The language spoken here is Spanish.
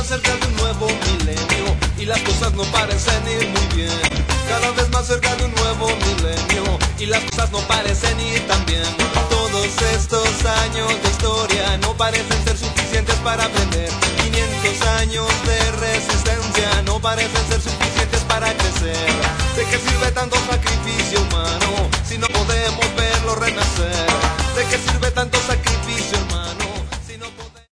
más cerca de un nuevo milenio y las cosas no parecen ir muy bien. Cada vez más cerca de un nuevo milenio y las cosas no parecen ir tan bien. Todos estos años de historia no parecen ser suficientes para aprender. 500 años de resistencia no parecen ser suficientes para crecer. ¿De qué sirve tanto sacrificio humano si no podemos verlo renacer? ¿De qué sirve tanto sacrificio, hermano?